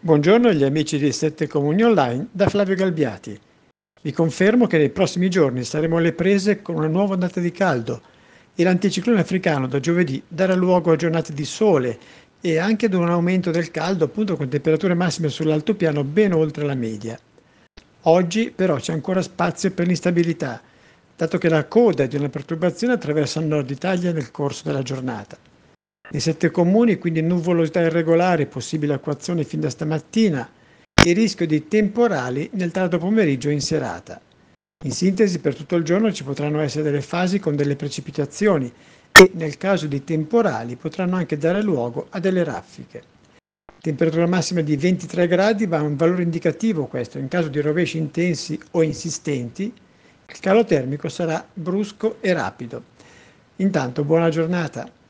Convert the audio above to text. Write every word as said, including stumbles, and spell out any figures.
Buongiorno agli amici di Sette Comuni Online da Flavio Galbiati. Vi confermo che nei prossimi giorni saremo alle prese con una nuova ondata di caldo e l'anticiclone africano da giovedì darà luogo a giornate di sole e anche ad un aumento del caldo, appunto con temperature massime sull'altopiano ben oltre la media. Oggi però c'è ancora spazio per l'instabilità, dato che la coda di una perturbazione attraversa il nord Italia nel corso della giornata. Nei sette comuni quindi nuvolosità irregolari, possibile acquazzone fin da stamattina e rischio di temporali nel tardo pomeriggio e in serata. In sintesi, per tutto il giorno ci potranno essere delle fasi con delle precipitazioni e, nel caso di temporali, potranno anche dare luogo a delle raffiche. Temperatura massima di ventitré gradi, ma un valore indicativo questo. In caso di rovesci intensi o insistenti, il calo termico sarà brusco e rapido. Intanto, buona giornata.